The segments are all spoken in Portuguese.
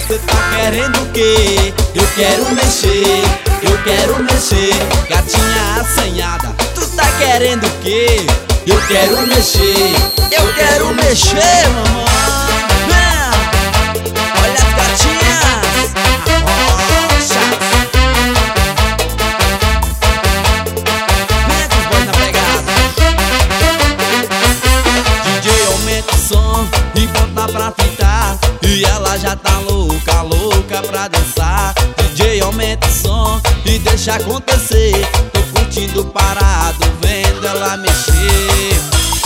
cê tá querendo o quê? Eu quero mexer, eu quero mexer. Gatinha assanhada, tu tá querendo o quê? Eu quero mexer, eu quero mexer, mamãe. Vem, olha as gatinhas, arrocha. Vem com os boys na pegada. DJ aumenta o som e bota pra fritar. E ela já tá louca, louca pra dançar. DJ aumenta o som e deixa acontecer. Tô curtindo parado, vendo ela mexer.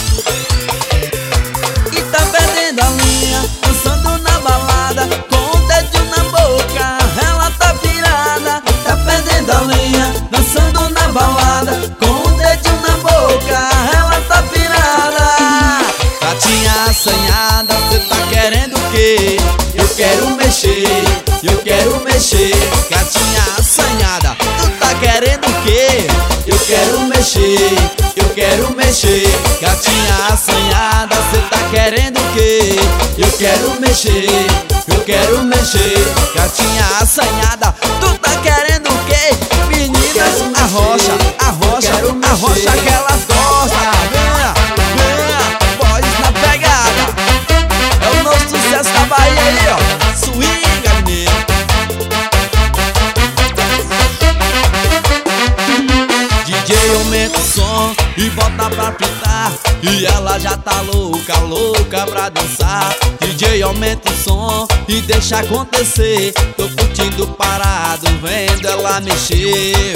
E tá perdendo a linha, dançando na balada, com o dedinho na boca, ela tá virada. Tá perdendo a linha, dançando na balada, com o dedinho na boca, ela tá virada. Gatinha assanhada, cê tá querendo o quê? Eu quero mexer, eu quero mexer. Gatinha assanhada, tu tá querendo o quê? Eu quero mexer, eu quero mexer. Gatinha assanhada, cê tá querendo o quê? Eu quero mexer, eu quero mexer. Gatinha assanhada, tu tá querendo o quê? Meninas, arrocha, arrocha, arrocha que elas gostam. Venha, venha, boys na pegada. É o novo sucesso da Bahia aí, ó. Swinga, menino. DJ aumenta o som e bota pra pintar. E ela já tá louca, louca pra dançar. DJ aumenta o som e deixa acontecer. Tô curtindo parado, vendo ela mexer.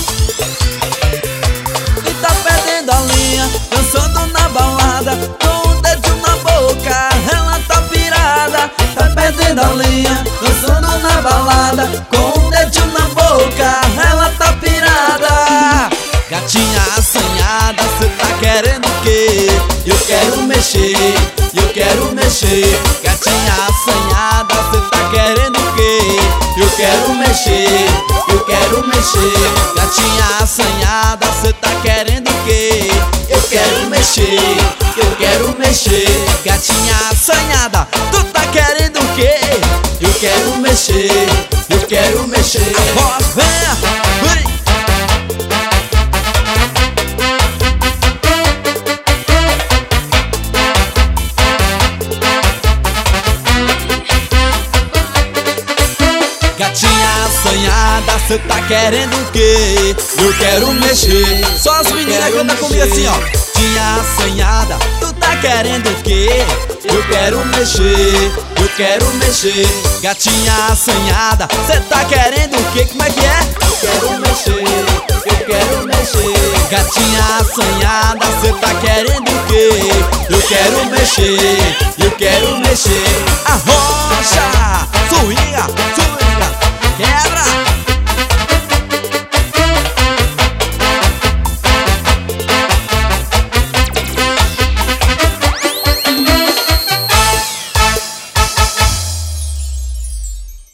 E tá perdendo a linha, dançando na balada, com o dedinho na boca, ela tá virada. Tá perdendo a linha, dançando na balada, com o dedinho na boca, ela tá virada. Gatinha assanhada, cê tá querendo o quê? Eu quero mexer, eu quero mexer. Gatinha assanhada, cê tá querendo o quê? Eu quero mexer, eu quero mexer. Gatinha assanhada, cê tá querendo o quê? Eu quero mexer, eu quero mexer. Gatinha assanhada, tu tá querendo o quê? Eu quero mexer, eu quero mexer. A voz, venha, vem. Gatinha assanhada, cê tá querendo o quê? Eu quero mexer. Só as meninas cantam comigo assim, ó. Gatinha assanhada, tu tá querendo o quê? Eu quero mexer, eu quero mexer. Gatinha assanhada, cê tá querendo o quê? Como é que é? Eu quero mexer, eu quero mexer. Gatinha assanhada, cê tá querendo o quê? Eu quero mexer, eu quero mexer.